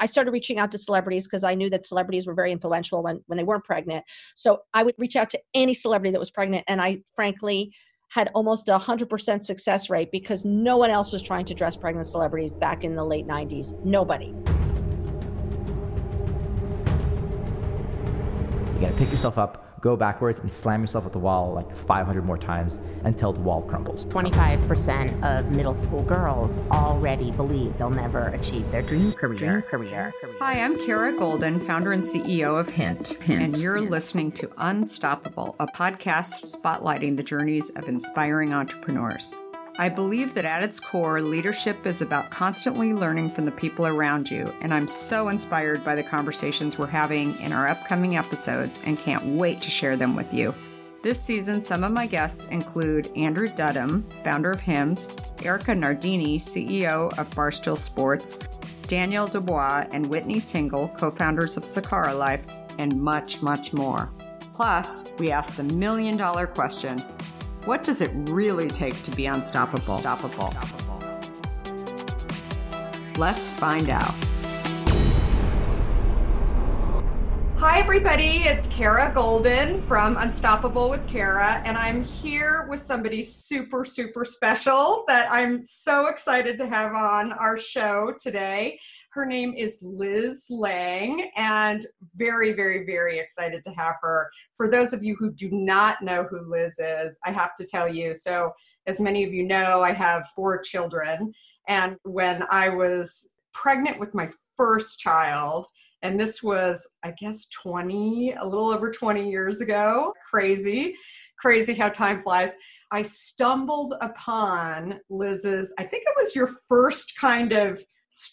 I started reaching out to celebrities because I knew that celebrities were very influential when they weren't pregnant. So I would reach out to any celebrity that was pregnant. And I frankly had almost 100% success rate because no one else was trying to dress pregnant celebrities back in the late 90s. Nobody. You gotta pick yourself up, go backwards, and slam yourself at the wall like 500 more times until the wall crumbles. 25% of middle school girls already believe they'll never achieve their dream career. Hi, I'm Kara Golden, founder and CEO of Hint. And you're listening to Unstoppable, a podcast spotlighting the journeys of inspiring entrepreneurs. I believe that at its core, leadership is about constantly learning from the people around you, and I'm so inspired by the conversations we're having in our upcoming episodes and can't wait to share them with you. This season, some of my guests include Andrew Dudum, founder of Hims, Erica Nardini, CEO of Barstool Sports, Danielle Dubois and Whitney Tingle, co-founders of Sakara Life, and much, much more. Plus, we ask the million-dollar question: what does it really take to be unstoppable? Let's find out. Hi, everybody. It's Kara Golden from Unstoppable with Kara, and I'm here with somebody super, super special that I'm so excited to have on our show today. Her name is Liz Lang, and very, very, very excited to have her. For those of you who do not know who Liz is, I have to tell you. So as many of you know, I have 4 children. And when I was pregnant with my first child, and this was, I guess, a little over 20 years ago, crazy how time flies. I stumbled upon Liz's, I think it was your first kind of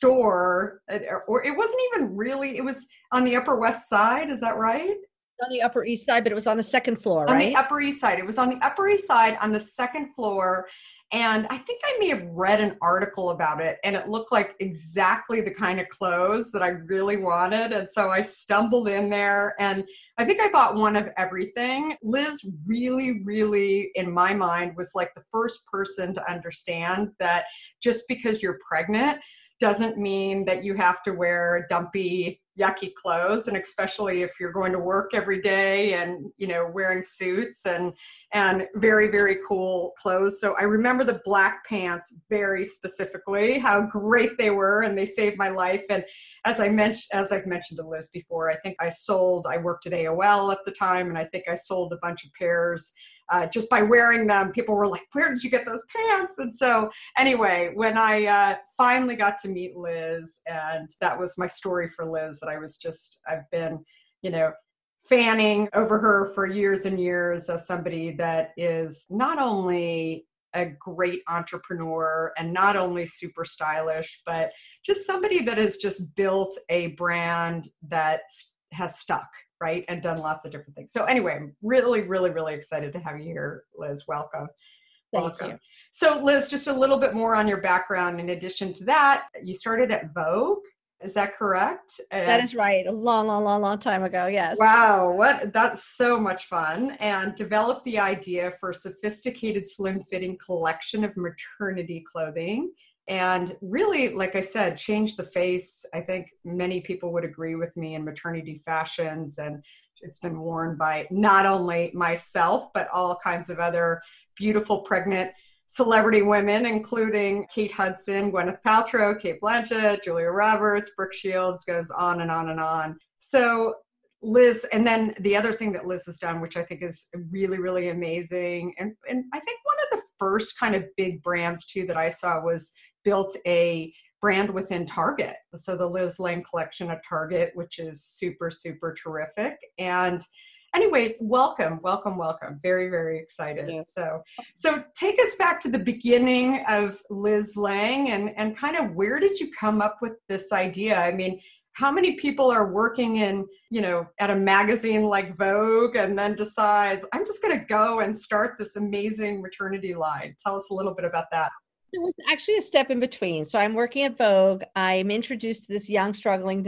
store, or it wasn't even really, it was on the Upper West Side, is that right? On the Upper East Side, but it was on the second floor, right? On the Upper East Side. It was on the Upper East Side on the second floor. And I think I may have read an article about it, and it looked like exactly the kind of clothes that I really wanted. And so I stumbled in there, and I think I bought one of everything. Liz really, really, in my mind, was like the first person to understand that just because you're pregnant doesn't mean that you have to wear dumpy, yucky clothes, and especially if you're going to work every day and, you know, wearing suits and very, very cool clothes. So I remember the black pants very specifically, how great they were, and they saved my life. And as I've mentioned to Liz before, I think I worked at AOL at the time, and I think I sold a bunch of pairs. Just by wearing them, people were like, where did you get those pants? And so anyway, when I finally got to meet Liz, and that was my story for Liz, that I've been, you know, fanning over her for years and years as somebody that is not only a great entrepreneur and not only super stylish, but just somebody that has just built a brand that has stuck, right? And done lots of different things. So anyway, I'm really, really, really excited to have you here, Liz. Welcome. Thank you. So Liz, just a little bit more on your background. In addition to that, you started at Vogue. Is that correct? That is right. A long time ago. Yes. Wow. That's so much fun. And developed the idea for a sophisticated, slim fitting collection of maternity clothing. And really, like I said, changed the face. I think many people would agree with me in maternity fashions. And it's been worn by not only myself, but all kinds of other beautiful pregnant celebrity women, including Kate Hudson, Gwyneth Paltrow, Cate Blanchett, Julia Roberts, Brooke Shields, goes on and on and on. So Liz, and then the other thing that Liz has done, which I think is really, really amazing, and I think one of the first kind of big brands too that I saw was built a brand within Target. So the Liz Lang collection at Target, which is super, super terrific. And anyway, welcome. Very, very excited. Yeah. So take us back to the beginning of Liz Lang and kind of where did you come up with this idea? I mean, how many people are working in, you know, at a magazine like Vogue and then decides, I'm just going to go and start this amazing maternity line? Tell us a little bit about that. There was actually a step in between. So I'm working at Vogue. I'm introduced to this young, struggling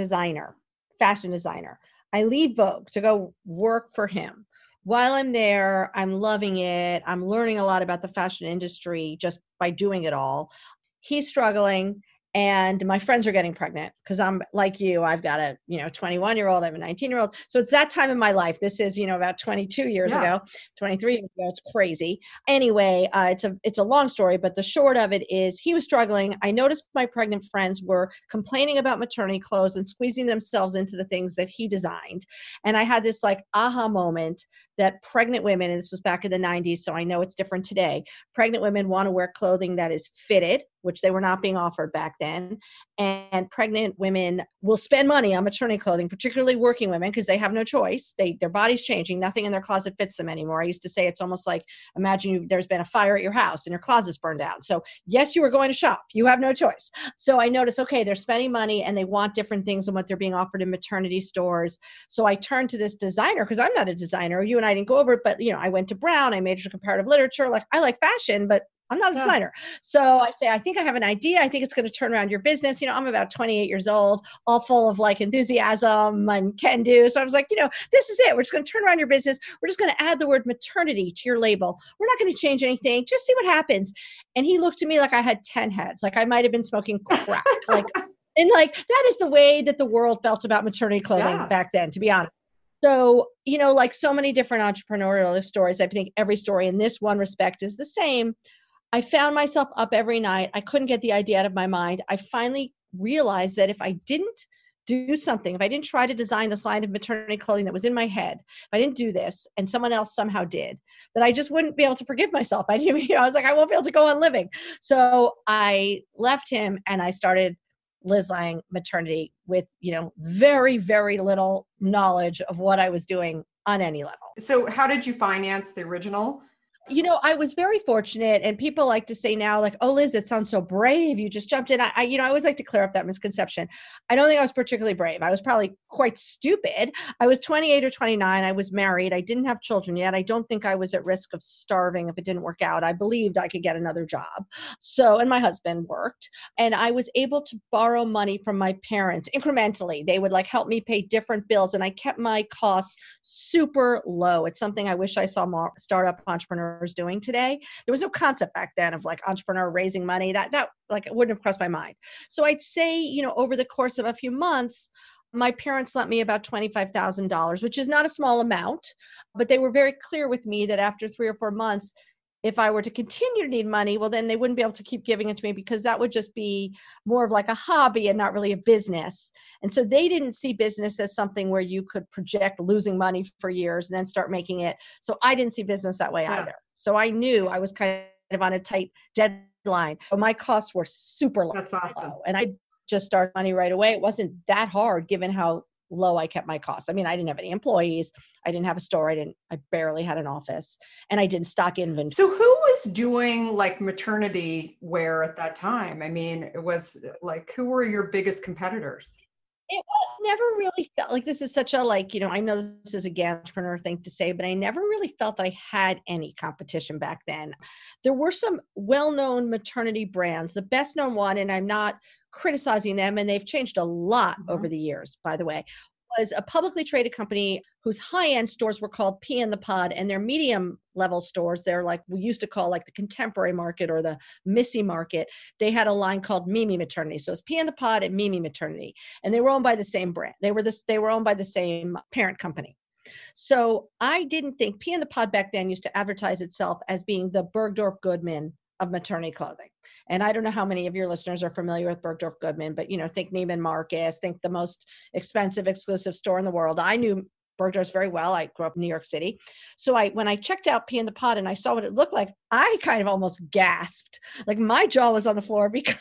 fashion designer. I leave Vogue to go work for him. While I'm there, I'm loving it. I'm learning a lot about the fashion industry just by doing it all. He's struggling. and my friends are getting pregnant because I'm like you, I've got a 21-year-old, I have a 19-year-old, so it's that time in my life. This is about 22 years Yeah. ago, 23 years ago. It's crazy. Anyway, it's a long story, but the short of it is he was struggling. I noticed my pregnant friends were complaining about maternity clothes and squeezing themselves into the things that he designed, and I had this like aha moment that pregnant women, and this was back in the 90s, so I know it's different today, pregnant women want to wear clothing that is fitted, which they were not being offered back then. And pregnant women will spend money on maternity clothing, particularly working women, because they have no choice. Their body's changing. Nothing in their closet fits them anymore. I used to say it's almost like, imagine there's been a fire at your house and your closet's burned down. So yes, you are going to shop. You have no choice. So I noticed, okay, they're spending money and they want different things than what they're being offered in maternity stores. So I turned to this designer, because I'm not a designer. You and I didn't go over it, but I went to Brown. I majored in comparative literature. Like, I like fashion, but I'm not a designer. So I say, I think I have an idea. I think it's going to turn around your business. I'm about 28 years old, all full of like enthusiasm and can do. So I was like, this is it. We're just going to turn around your business. We're just going to add the word maternity to your label. We're not going to change anything. Just see what happens. And he looked at me like I had 10 heads. Like I might've been smoking crack. And that is the way that the world felt about maternity clothing back then, to be honest. So, like so many different entrepreneurial stories, I think every story in this one respect is the same. I found myself up every night. I couldn't get the idea out of my mind. I finally realized that if I didn't do something, if I didn't try to design this line of maternity clothing that was in my head, if I didn't do this and someone else somehow did, that I just wouldn't be able to forgive myself. I was like, I won't be able to go on living. So I left him and I started Liz Lang Maternity with, very, very little knowledge of what I was doing on any level. So how did you finance the original? I was very fortunate, and people like to say now, like, oh, Liz, it sounds so brave. You just jumped in. I always like to clear up that misconception. I don't think I was particularly brave. I was probably quite stupid. I was 28 or 29. I was married. I didn't have children yet. I don't think I was at risk of starving if it didn't work out. I believed I could get another job. And my husband worked, and I was able to borrow money from my parents incrementally. They would help me pay different bills, and I kept my costs super low. It's something I wish I saw more startup entrepreneurs doing today. There was no concept back then of entrepreneur raising money. That it wouldn't have crossed my mind. So I'd say, over the course of a few months, my parents lent me about $25,000, which is not a small amount, but they were very clear with me that after 3 or 4 months, if I were to continue to need money, well, then they wouldn't be able to keep giving it to me, because that would just be more of a hobby and not really a business. And so they didn't see business as something where you could project losing money for years and then start making it. So I didn't see business that way either. So I knew I was kind of on a tight deadline. So my costs were super low. That's awesome. And I just started money right away. It wasn't that hard given how low I kept my costs. I mean, I didn't have any employees. I didn't have a store. I barely had an office, and I didn't stock inventory. So who was doing maternity wear at that time? I mean, it was who were your biggest competitors? It never really felt like this is such a I know this is a entrepreneur thing to say, but I never really felt that I had any competition back then. There were some well-known maternity brands. The best known one, and I'm not criticizing them, and they've changed a lot over the years, by the way, was a publicly traded company whose high-end stores were called Pea in the Pod, and their medium level stores, they're we used to call the contemporary market or the Missy market. They had a line called Mimi Maternity. So it's Pea in the Pod and Mimi Maternity. And they were owned by the same brand. They were owned by the same parent company. So I didn't think Pea in the Pod back then used to advertise itself as being the Bergdorf Goodman of maternity clothing. And I don't know how many of your listeners are familiar with Bergdorf Goodman, but think Neiman Marcus, think the most expensive exclusive store in the world. I knew Bergdorf's very well. I grew up in New York City. So when I checked out Pea in the Pod and I saw what it looked like, I kind of almost gasped. My jaw was on the floor because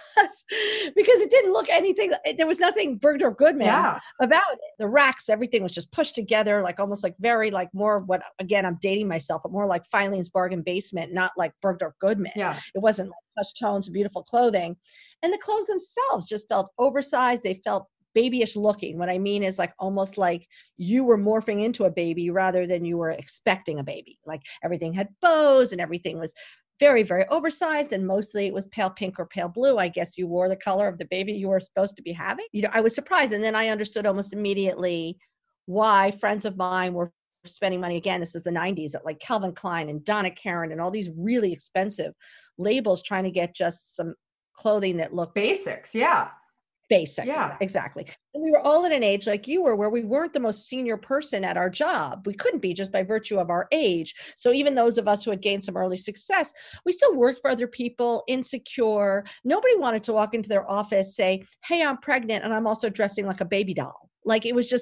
it didn't look anything. There was nothing Bergdorf Goodman about it. The racks, everything was just pushed together, almost very more what, again, I'm dating myself, but more like Filene's Bargain Basement, not like Bergdorf Goodman. Yeah. It wasn't plush tones, beautiful clothing. And the clothes themselves just felt oversized. They felt babyish looking. What I mean is almost like you were morphing into a baby rather than you were expecting a baby. Everything had bows and everything was very, very oversized, and mostly it was pale pink or pale blue. I guess you wore the color of the baby you were supposed to be having. I was surprised. And then I understood almost immediately why friends of mine were spending money. Again, this is the 90s at Calvin Klein and Donna Karan and all these really expensive labels trying to get just some clothing that looked Basics. Yeah. basic. Yeah. Exactly. And we were all at an age like you were, where we weren't the most senior person at our job. We couldn't be, just by virtue of our age. So even those of us who had gained some early success, we still worked for other people, insecure. Nobody wanted to walk into their office, say, hey, I'm pregnant and I'm also dressing like a baby doll. Like, it was just,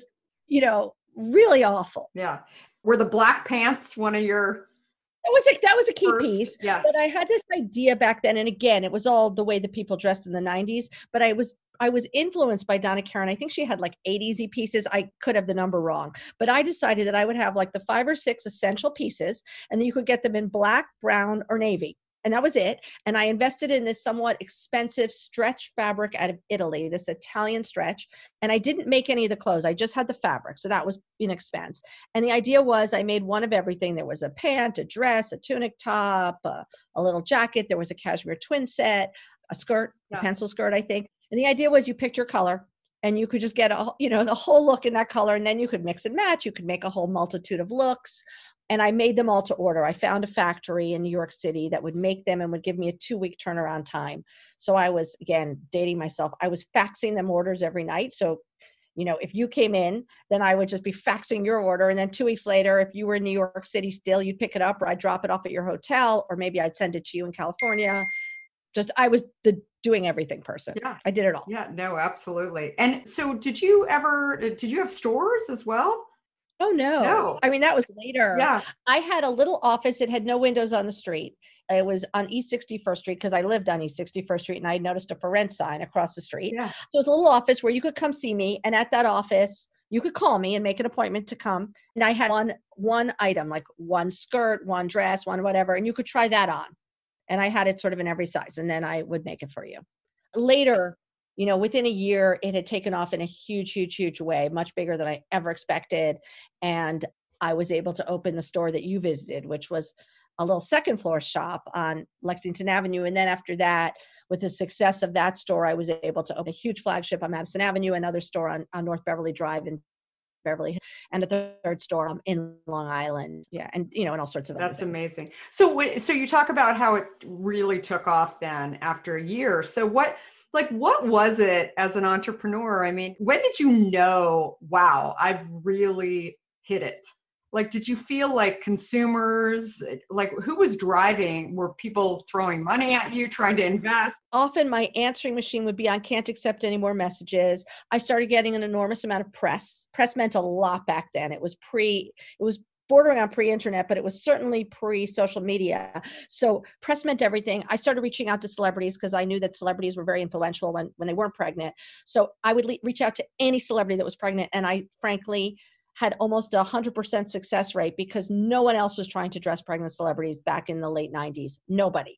really awful. Yeah. Were the black pants one of your That was a key first? piece. Yeah. But I had this idea back then, and again, it was all the way that people dressed in the 90s. But I was influenced by Donna Karan. I think she had like 8 easy pieces. I could have the number wrong, but I decided that I would have like the 5 or 6 essential pieces, and then you could get them in black, brown, or navy. And that was it. And I invested in this somewhat expensive stretch fabric out of Italy, this Italian stretch. And I didn't make any of the clothes. I just had the fabric. So that was an expense. And the idea was I made one of everything. There was a pant, a dress, a tunic top, a little jacket. There was a cashmere twin set, a skirt, a pencil skirt, I think. And the idea was you picked your color, and you could just get the whole look in that color. And then you could mix and match. You could make a whole multitude of looks. And I made them all to order. I found a factory in New York City that would make them and would give me a 2-week turnaround time. So I was, again, dating myself. I was faxing them orders every night. So, if you came in, then I would just be faxing your order. And then 2 weeks later, if you were in New York City still, you'd pick it up, or I'd drop it off at your hotel, or maybe I'd send it to you in California. I was the doing everything person. Yeah. I did it all. Yeah, no, absolutely. And so did you have stores as well? Oh, no. I mean, that was later. Yeah. I had a little office. It had no windows on the street. It was on East 61st Street, because I lived on East 61st Street, and I noticed a for rent sign across the street. Yeah. So it was a little office where you could come see me. And at that office, you could call me and make an appointment to come. And I had one item, like one skirt, one dress, one whatever, and you could try that on. And I had it sort of in every size, and then I would make it for you. Later, within a year, it had taken off in a huge, huge, huge way, much bigger than I ever expected. And I was able to open the store that you visited, which was a little second floor shop on Lexington Avenue. And then after that, with the success of that store, I was able to open a huge flagship on Madison Avenue, another store on North Beverly Drive in Beverly Hills, and a third store in Long Island. Yeah. And, and all sorts of That's other amazing. So you talk about how it really took off then after a year. So what was it as an entrepreneur? I mean, when did you know, wow, I've really hit it? Like, did you feel like consumers, like who was driving? Were people throwing money at you, trying to invest? Often my answering machine would be on, can't accept any more messages. I started getting an enormous amount of press. Press meant a lot back then. It was bordering on pre-internet, but it was certainly pre-social media. So press meant everything. I started reaching out to celebrities because I knew that celebrities were very influential when they weren't pregnant. So I would reach out to any celebrity that was pregnant. And I frankly had almost 100% success rate, because no one else was trying to dress pregnant celebrities back in the late 90s. Nobody.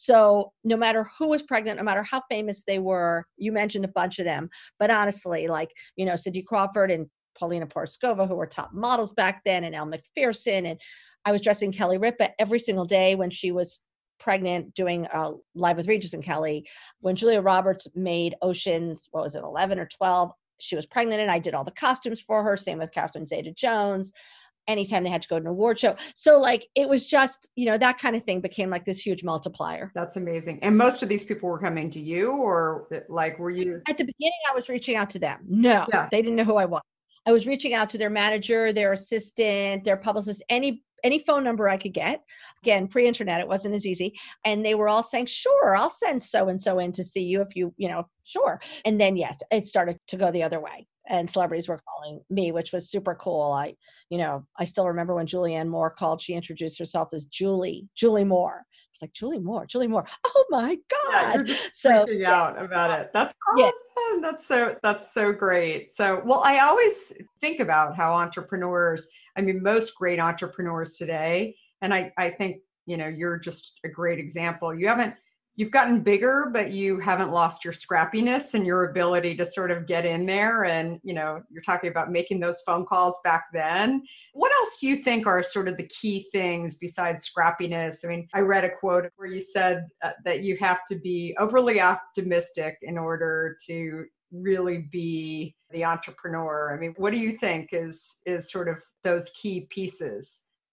So no matter who was pregnant, no matter how famous they were, you mentioned a bunch of them, but honestly, like, Cindy Crawford and Paulina Poroskova, who were top models back then, and Elle Macpherson. And I was dressing Kelly Ripa every single day when she was pregnant, doing Live with Regis and Kelly. When Julia Roberts made Oceans, 11 or 12, she was pregnant, and I did all the costumes for her. Same with Catherine Zeta-Jones. Anytime they had to go to an award show. So like, it was just, that kind of thing became like this huge multiplier. That's amazing. And most of these people were coming to you, or like, were you? At the beginning, I was reaching out to them. No, They didn't know who I was. I was reaching out to their manager, their assistant, their publicist, any phone number I could get. Again, pre-internet, it wasn't as easy. And they were all saying, sure, I'll send so-and-so in to see you if you, sure. And then, yes, it started to go the other way. And celebrities were calling me, which was super cool. I still remember when Julianne Moore called, she introduced herself as Julie Moore. It's like, Julie Moore. Oh my God. Yeah, you're just freaking out about it. That's awesome. Yeah. That's so great. So, well, I always think about how entrepreneurs, most great entrepreneurs today, and I think, you're just a great example. You've gotten bigger, but you haven't lost your scrappiness and your ability to sort of get in there. And, you're talking about making those phone calls back then. What else do you think are sort of the key things besides scrappiness? I read a quote where you said that you have to be overly optimistic in order to really be the entrepreneur. What do you think is sort of those key pieces?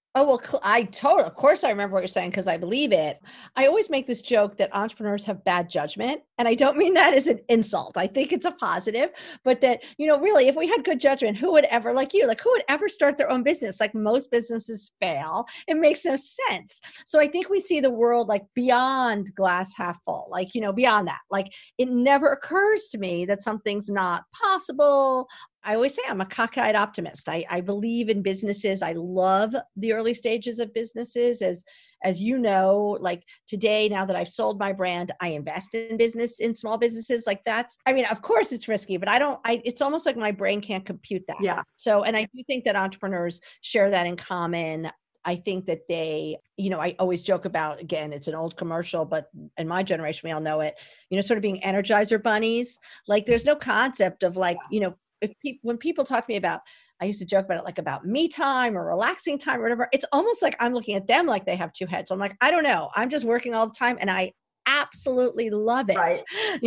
Oh, well, of course I remember what you're saying because I believe it. I always make this joke that entrepreneurs have bad judgment. And I don't mean that as an insult. I think it's a positive, but that, really, if we had good judgment, who would ever, like you, like who would ever start their own business? Like most businesses fail. It makes no sense. So I think we see the world like beyond glass half full, like, beyond that. Like it never occurs to me that something's not possible. I always say I'm a cockeyed optimist. I believe in businesses. I love the early stages of businesses. As you know, like today, now that I've sold my brand, I invest in small businesses. Like of course it's risky, but it's almost like my brain can't compute that. Yeah. So, and I do think that entrepreneurs share that in common. I think that I always joke about, again, it's an old commercial, but in my generation, we all know it, sort of being Energizer bunnies. Like there's no concept of like, when people talk to me about, I used to joke about it, like about me time or relaxing time or whatever, it's almost like I'm looking at them like they have two heads. I'm like, I don't know. I'm just working all the time and I absolutely love it. Right.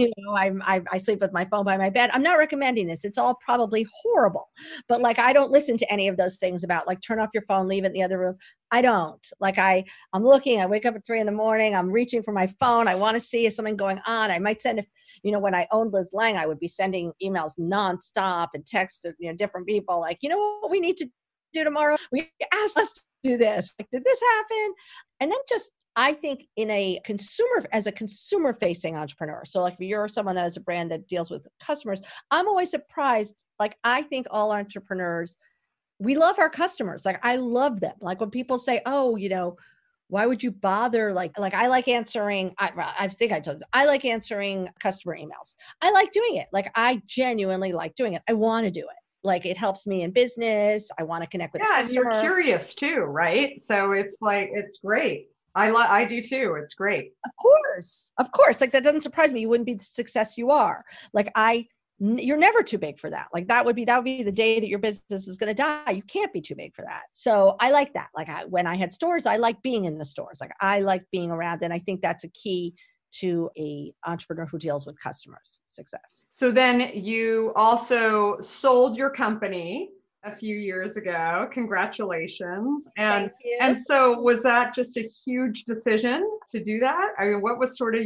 I sleep with my phone by my bed. I'm not recommending this. It's all probably horrible, but like, I don't listen to any of those things about like, turn off your phone, leave it in the other room. I don't like, I wake up at 3 a.m. I'm reaching for my phone. I want to see if something going on. I might send, when I owned Liz Lang, I would be sending emails nonstop and texts to, different people. Like, what we need to do tomorrow? We asked us to do this. Like, did this happen? And then I think as a consumer facing entrepreneur. So like if you're someone that has a brand that deals with customers, I'm always surprised. Like I think all entrepreneurs, we love our customers. Like I love them. Like when people say, oh, why would you bother? Like I like answering, I think I told you, I like answering customer emails. I like doing it. Like I genuinely like doing it. I want to do it. Like it helps me in business. I want to connect with the customer. And you're curious too, right? So it's like, it's great. I do too. It's great. Of course. Like that doesn't surprise me. You wouldn't be the success you are. Like you're never too big for that. Like that would be the day that your business is going to die. You can't be too big for that. So I like that. Like when I had stores, I like being in the stores. Like I like being around. And I think that's a key to a entrepreneur who deals with customers' success. So then you also sold your company a few years ago. Congratulations. And so was that just a huge decision to do that? I mean, what was sort of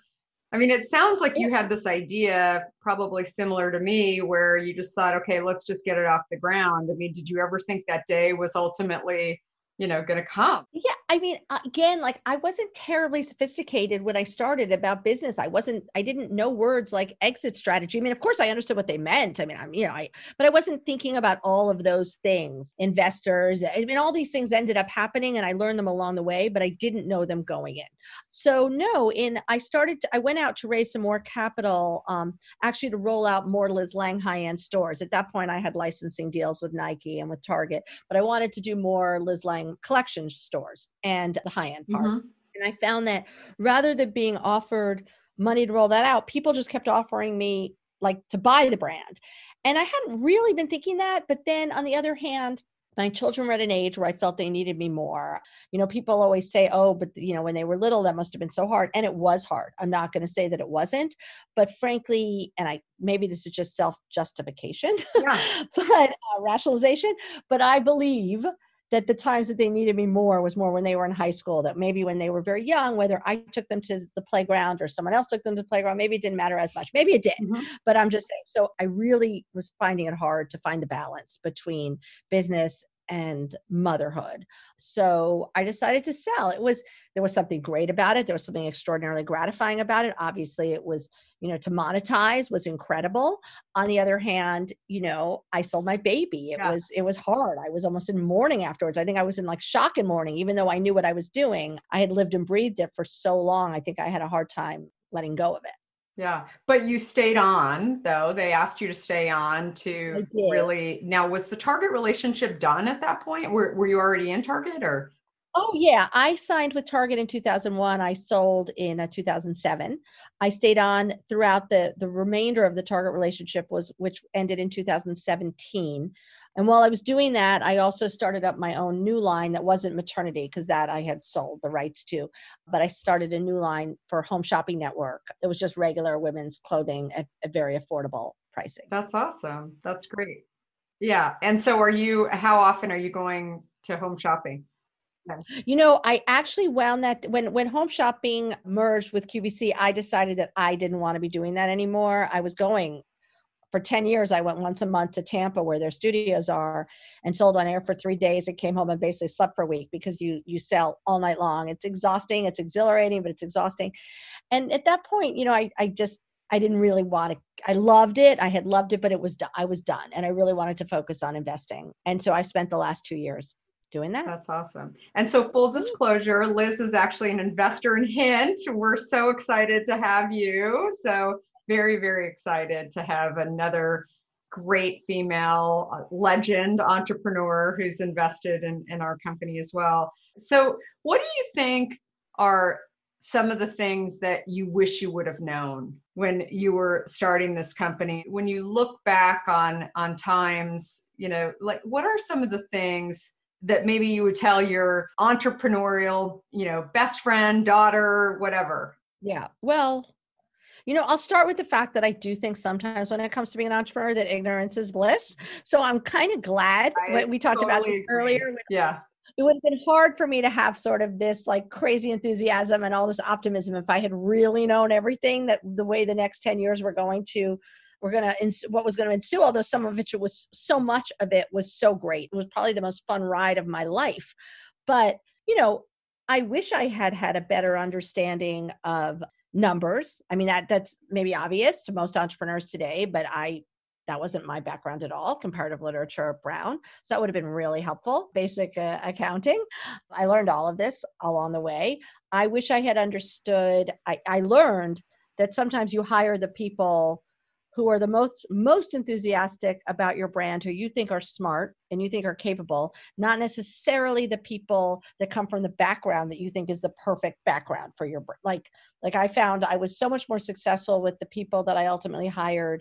it sounds like you had this idea probably similar to me where you just thought, okay, let's just get it off the ground. I mean, did you ever think that day was ultimately, going to come? Yeah. I mean, again, like I wasn't terribly sophisticated when I started about business. I didn't know words like exit strategy. I mean, of course I understood what they meant. I mean, but I wasn't thinking about all of those things, investors. I mean, all these things ended up happening and I learned them along the way, but I didn't know them going in. So no, I went out to raise some more capital, actually to roll out more Liz Lang high-end stores. At that point, I had licensing deals with Nike and with Target, but I wanted to do more Liz Lang collection stores and the high-end part. Mm-hmm. And I found that rather than being offered money to roll that out, people just kept offering me like to buy the brand. And I hadn't really been thinking that. But then on the other hand, my children were at an age where I felt they needed me more. People always say, oh, but when they were little, that must have been so hard. And it was hard. I'm not going to say that it wasn't, but frankly, and maybe this is just self-justification, but rationalization, but I believe that the times that they needed me more was more when they were in high school, that maybe when they were very young, whether I took them to the playground or someone else took them to the playground, maybe it didn't matter as much. Maybe it did, but I'm just saying. So I really was finding it hard to find the balance between business and motherhood. So I decided to sell. There was something great about it. There was something extraordinarily gratifying about it. Obviously it was, to monetize was incredible. On the other hand, I sold my baby. It was hard. I was almost in mourning afterwards. I think I was in like shock and mourning, even though I knew what I was doing. I had lived and breathed it for so long. I think I had a hard time letting go of it. Yeah. But you stayed on though. They asked you to stay on to really. Now, was the Target relationship done at that point? Were you already in Target or? Oh yeah. I signed with Target in 2001. I sold in 2007. I stayed on throughout the remainder of the Target relationship which ended in 2017. And while I was doing that, I also started up my own new line that wasn't maternity because that I had sold the rights to. But I started a new line for Home Shopping Network. It was just regular women's clothing at very affordable pricing. That's awesome. That's great. Yeah. And so how often are you going to Home Shopping? I actually wound that when Home Shopping merged with QVC, I decided that I didn't want to be doing that anymore. I was going for 10 years. I went once a month to Tampa where their studios are and sold on air for 3 days and came home and basically slept for a week because you sell all night long. It's exhausting. It's exhilarating, but it's exhausting. And at that point, I didn't really want to, I loved it. I had loved it, but I was done. And I really wanted to focus on investing. And so I spent the last 2 years doing that. That's awesome. And so full disclosure, Liz is actually an investor in Hint. We're so excited to have you. So very, very excited to have another great female legend entrepreneur who's invested in our company as well. So what do you think are some of the things that you wish you would have known when you were starting this company? When you look back on times, like what are some of the things that maybe you would tell your entrepreneurial, best friend, daughter, whatever? Yeah. Well, I'll start with the fact that I do think sometimes when it comes to being an entrepreneur that ignorance is bliss. So I'm kind of glad we talked about this earlier. Yeah. It would have been hard for me to have sort of this like crazy enthusiasm and all this optimism if I had really known everything that the way the next 10 years what was going to ensue, although so much of it was so great. It was probably the most fun ride of my life. But, I wish I had a better understanding of numbers. I mean, that's maybe obvious to most entrepreneurs today, but that wasn't my background at all, comparative literature at Brown. So that would have been really helpful. Basic accounting. I learned all of this along the way. I wish I had understood. I learned that sometimes you hire the people who are the most enthusiastic about your brand, who you think are smart and you think are capable, not necessarily the people that come from the background that you think is the perfect background for your brand. Like I found I was so much more successful with the people that I ultimately hired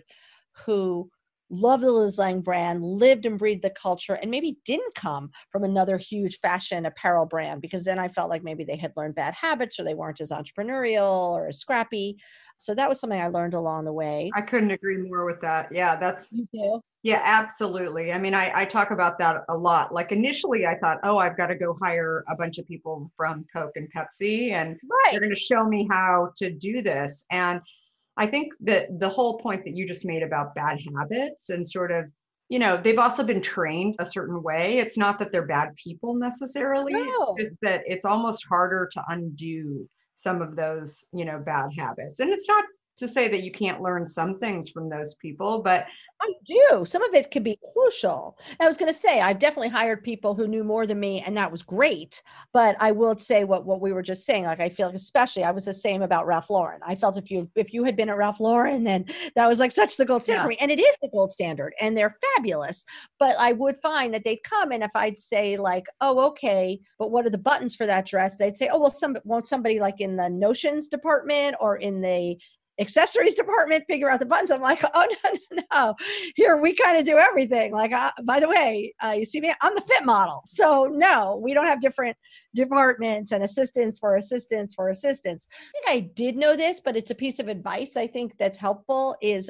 who loved the Liz Lang brand, lived and breathed the culture, and maybe didn't come from another huge fashion apparel brand, because then I felt like maybe they had learned bad habits or they weren't as entrepreneurial or as scrappy. So that was something I learned along the way. I couldn't agree more with that. Yeah, You do? Yeah, absolutely. I mean, I talk about that a lot. Like initially I thought, I've got to go hire a bunch of people from Coke and Pepsi and they're going to show me how to do this. And I think that the whole point that you just made about bad habits and sort of, they've also been trained a certain way. It's not that they're bad people necessarily. No. It's just that it's almost harder to undo some of those, bad habits. And it's not to say that you can't learn some things from those people, but I do. Some of it can be crucial. I was going to say, I've definitely hired people who knew more than me, and that was great. But I will say what we were just saying, like, I feel like especially I was the same about Ralph Lauren. I felt if you had been at Ralph Lauren, then that was like such the gold standard for me. And it is the gold standard and they're fabulous. But I would find that they'd come, and if I'd say like, oh, okay, but what are the buttons for that dress? They'd say, oh, well, won't somebody like in the notions department or in the accessories department figure out the buttons? I'm like, oh, no. Here, we kind of do everything. Like, by the way, you see me, I'm the fit model. So no, we don't have different departments and assistants for assistants for assistants. I think I did know this, but it's a piece of advice I think that's helpful is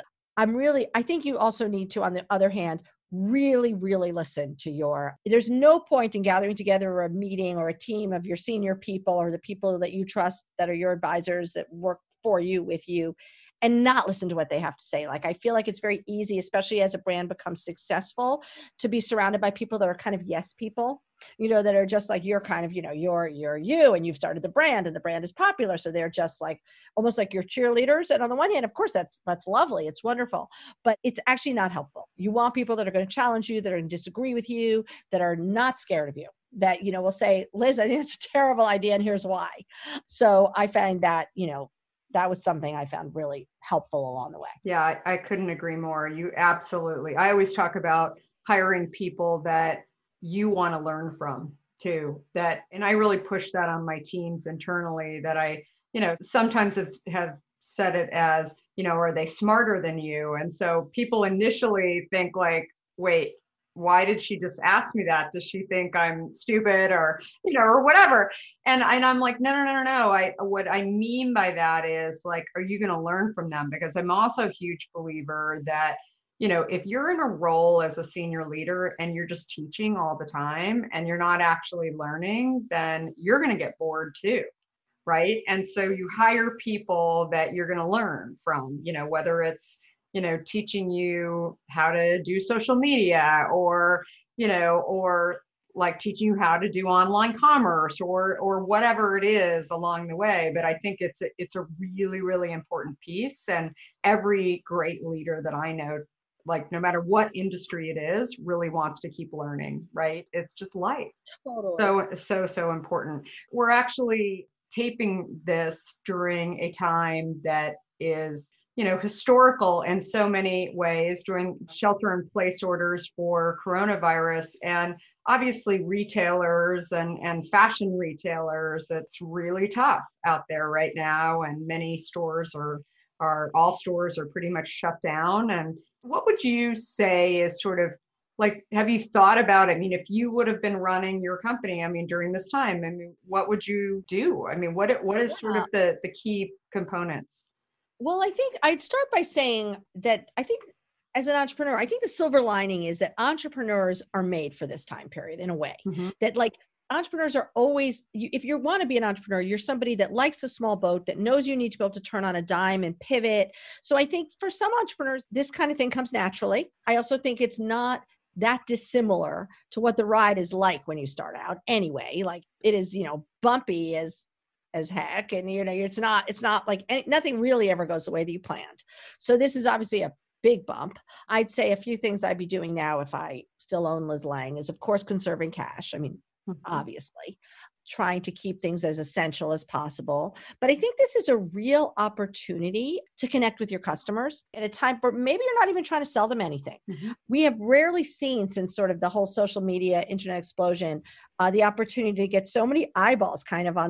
I think you also need to, on the other hand, really, really listen to there's no point in gathering together a meeting or a team of your senior people or the people that you trust that are your advisors that work for you, with you, and not listen to what they have to say. Like, I feel like it's very easy, especially as a brand becomes successful, to be surrounded by people that are kind of yes people, that are just like, you're kind of, you're you, and you've started the brand and the brand is popular. So they're just like, almost like your cheerleaders. And on the one hand, of course, that's lovely. It's wonderful, but it's actually not helpful. You want people that are going to challenge you, that are going to disagree with you, that are not scared of you, that, will say, Liz, I think it's a terrible idea and here's why. So I find that, that was something I found really helpful along the way. Yeah, I couldn't agree more. You absolutely. I always talk about hiring people that you want to learn from too. And I really push that on my teams internally, that I, sometimes have said it as, are they smarter than you? And so people initially think like, wait, why did she just ask me that? Does she think I'm stupid or whatever? And I'm like, no. What I mean by that is like, are you going to learn from them? Because I'm also a huge believer that if you're in a role as a senior leader and you're just teaching all the time and you're not actually learning, then you're going to get bored too. Right. And so you hire people that you're going to learn from, whether it's, teaching you how to do social media or, or like teaching you how to do online commerce or whatever it is along the way. But I think it's a really, really important piece. And every great leader that I know, like no matter what industry it is, really wants to keep learning, right? It's just life. Totally. So important. We're actually taping this during a time that is historical in so many ways, during shelter in place orders for coronavirus. And obviously retailers and fashion retailers, it's really tough out there right now. And many stores all stores are pretty much shut down. And what would you say is sort of like, have you thought about, if you would have been running your company, during this time, what would you do? What is sort of the key components? Well, I think I'd start by saying that I think as an entrepreneur, I think the silver lining is that entrepreneurs are made for this time period in a way. Mm-hmm. That like entrepreneurs are always, if you want to be an entrepreneur, you're somebody that likes a small boat, that knows you need to be able to turn on a dime and pivot. So I think for some entrepreneurs, this kind of thing comes naturally. I also think it's not that dissimilar to what the ride is like when you start out anyway. Like it is, bumpy as heck. And, it's not like nothing really ever goes the way that you planned. So this is obviously a big bump. I'd say a few things I'd be doing now if I still own Liz Lang is, of course, conserving cash. Obviously trying to keep things as essential as possible. But I think this is a real opportunity to connect with your customers at a time where maybe you're not even trying to sell them anything. Mm-hmm. We have rarely seen, since sort of the whole social media, internet explosion, the opportunity to get so many eyeballs kind of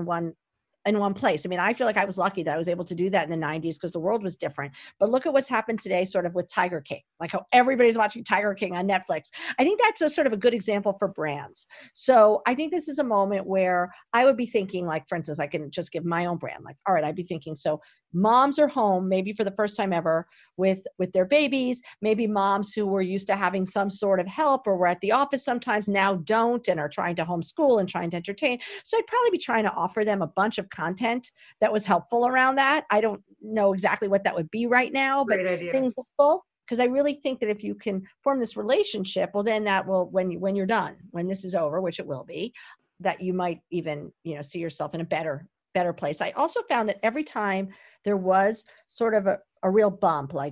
in one place. I feel like I was lucky that I was able to do that in the 90s because the world was different. But look at what's happened today sort of with Tiger King, like how everybody's watching Tiger King on Netflix. I think that's a sort of a good example for brands. So I think this is a moment where I would be thinking, like, for instance, I can just give my own brand. Like, all right, I'd be thinking, so moms are home, maybe for the first time ever with their babies, maybe moms who were used to having some sort of help or were at the office sometimes now don't and are trying to homeschool and trying to entertain. So I'd probably be trying to offer them a bunch of content that was helpful around that. I don't know exactly what that would be right now, but things helpful. Because I really think that if you can form this relationship, well, then that will, when you're done, when this is over, which it will be, that you might even, see yourself in a better place. I also found that every time there was sort of a real bump, like,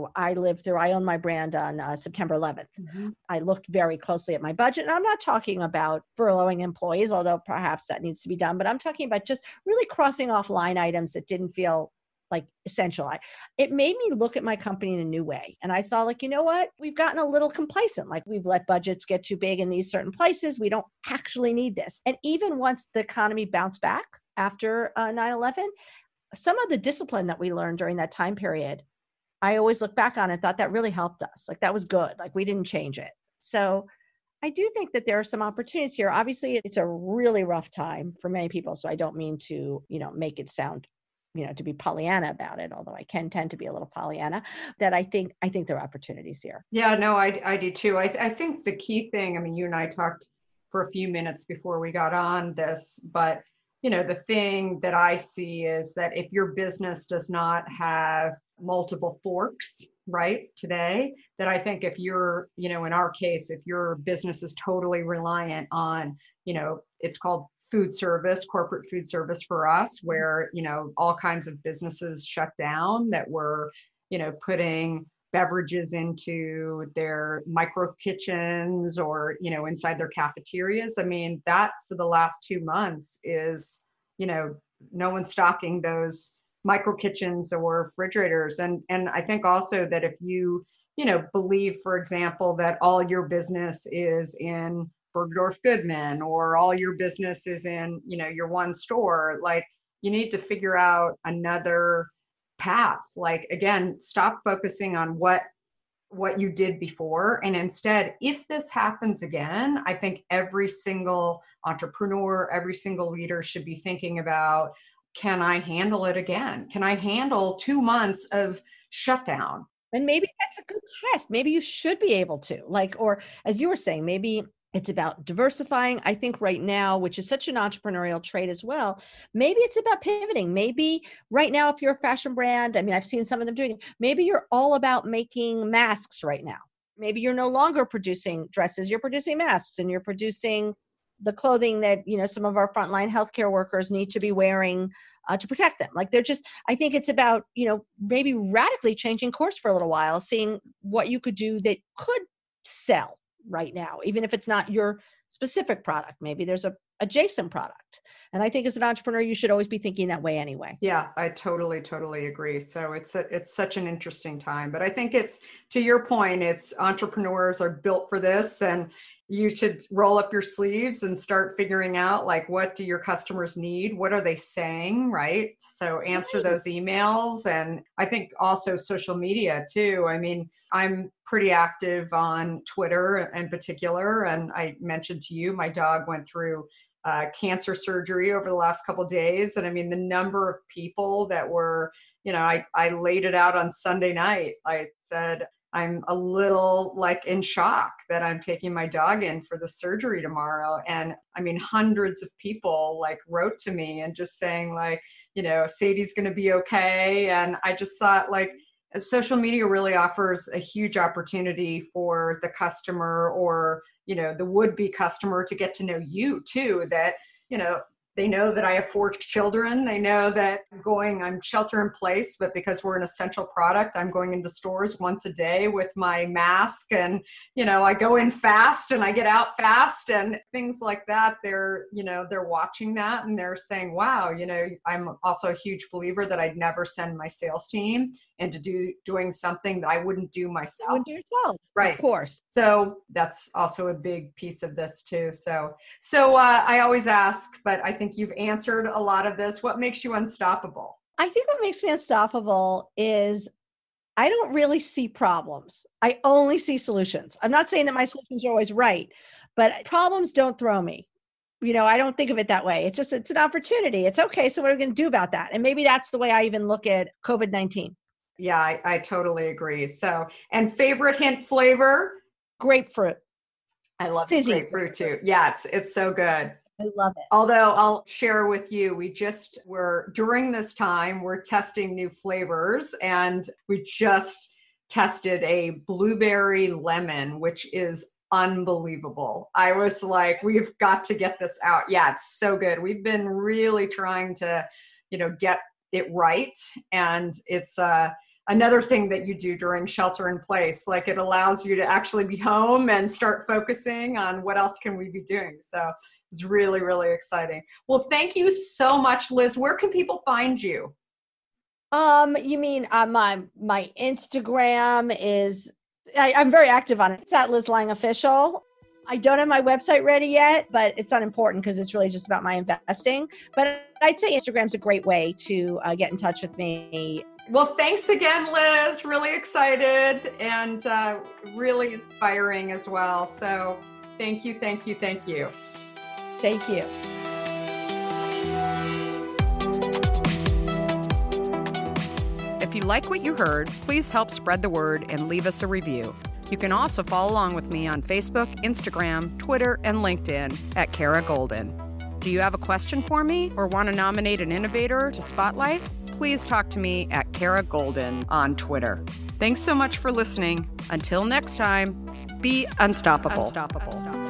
I own my brand on September 11th. Mm-hmm. I looked very closely at my budget, and I'm not talking about furloughing employees, although perhaps that needs to be done, but I'm talking about just really crossing off line items that didn't feel like essential. It made me look at my company in a new way. And I saw, like, you know what? We've gotten a little complacent. Like, we've let budgets get too big in these certain places. We don't actually need this. And even once the economy bounced back after 9/11, some of the discipline that we learned during that time period, I always look back on and thought that really helped us. Like, that was good. Like, we didn't change it. So I do think that there are some opportunities here. Obviously, it's a really rough time for many people. So I don't mean to, make it sound, to be Pollyanna about it, although I can tend to be a little Pollyanna, that I think there are opportunities here. Yeah, no, I do too. I think the key thing, you and I talked for a few minutes before we got on this, but the thing that I see is that if your business does not have multiple forks, right, today, that I think if you're, in our case, if your business is totally reliant on, it's called food service, corporate food service for us, where, all kinds of businesses shut down that were, putting beverages into their micro kitchens or, inside their cafeterias. That for the last 2 months is, no one's stocking those micro kitchens or refrigerators. And I think also that if you, believe, for example, that all your business is in Bergdorf Goodman or all your business is in, your one store, like, you need to figure out another path. Like, again, stop focusing on what you did before. And instead, if this happens again, I think every single entrepreneur, every single leader should be thinking about, can I handle it again? Can I handle 2 months of shutdown? And maybe that's a good test. Maybe you should be able to, like, or as you were saying, maybe it's about diversifying. I think right now, which is such an entrepreneurial trait as well, maybe it's about pivoting. Maybe right now, if you're a fashion brand, I mean, I've seen some of them doing it. Maybe you're all about making masks right now. Maybe you're no longer producing dresses, you're producing masks, and you're producing the clothing that, you know, some of our frontline healthcare workers need to be wearing to protect them. Like, they're just, I think it's about, you know, maybe radically changing course for a little while, seeing what you could do that could sell right now, even if it's not your specific product. Maybe there's a adjacent product. And I think as an entrepreneur, you should always be thinking that way anyway. Yeah, I totally agree. So it's such an interesting time, but I think it's, to your point, it's entrepreneurs are built for this, and you should roll up your sleeves and start figuring out, like, what do your customers need? What are they saying? Right. So answer those emails. And I think also social media too. I mean, I'm pretty active on Twitter in particular. And I mentioned to you, my dog went through cancer surgery over the last couple of days. And I mean, the number of people that were, you know, I laid it out on Sunday night. I said, I'm a little like in shock that I'm taking my dog in for the surgery tomorrow. And I mean, hundreds of people like wrote to me and just saying, like, you know, Sadie's going to be okay. And I just thought, like, social media really offers a huge opportunity for the customer, or, you know, the would-be customer, to get to know you too, that, you know, they know that I have 4 children. They know that I'm shelter in place, but because we're an essential product, I'm going into stores once a day with my mask, and, you know, I go in fast and I get out fast and things like that. They're, you know, they're watching that and they're saying, wow, you know, I'm also a huge believer that I'd never send my sales team into doing something that I wouldn't do myself. Wouldn't do yourself, right? Of course. So that's also a big piece of this too. So I always ask, but I think you've answered a lot of this. What makes you unstoppable? I think what makes me unstoppable is I don't really see problems. I only see solutions. I'm not saying that my solutions are always right, but problems don't throw me. You know, I don't think of it that way. It's an opportunity. It's okay. So what are we going to do about that? And maybe that's the way I even look at COVID-19. Yeah, I totally agree. So, and favorite hint flavor? Grapefruit. I love grapefruit too. Yeah, it's so good. I love it. Although I'll share with you, during this time, we're testing new flavors, and we just tested a blueberry lemon, which is unbelievable. I was like, we've got to get this out. Yeah, it's so good. We've been really trying to, you know, get it right. And it's another thing that you do during shelter in place. Like, it allows you to actually be home and start focusing on what else can we be doing. So it's really, really exciting. Well, thank you so much, Liz. Where can people find you? You mean my Instagram is, I'm very active on it. It's at Liz Lang Official. I don't have my website ready yet, but it's unimportant because it's really just about my investing. But I'd say Instagram's a great way to get in touch with me. Well, thanks again, Liz. Really excited and really inspiring as well. So thank you, thank you, thank you. Thank you. If you like what you heard, please help spread the word and leave us a review. You can also follow along with me on Facebook, Instagram, Twitter, and LinkedIn at Kara Golden. Do you have a question for me or want to nominate an innovator to spotlight? Please talk to me at Kara Golden on Twitter. Thanks so much for listening. Until next time, be unstoppable.